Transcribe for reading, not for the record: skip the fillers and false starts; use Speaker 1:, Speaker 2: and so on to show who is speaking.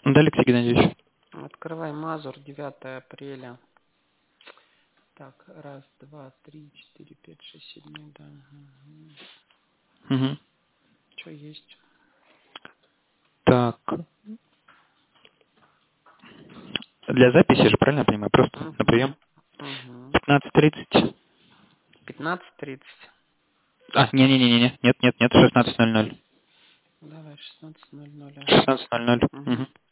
Speaker 1: Да, Алексей Геннадьевич.
Speaker 2: Открывай Мазур, 9 апреля. Так, раз, два, три, четыре, пять, шесть, седьмой, да.
Speaker 1: Угу.
Speaker 2: Что есть?
Speaker 1: Так. Для записи же, правильно я понимаю? Просто на прием. 15:30.
Speaker 2: 15:30.
Speaker 1: Не-не-не, нет, 16:00.
Speaker 2: Давай, 16:00.
Speaker 1: 16:00.
Speaker 2: Угу.
Speaker 1: Угу.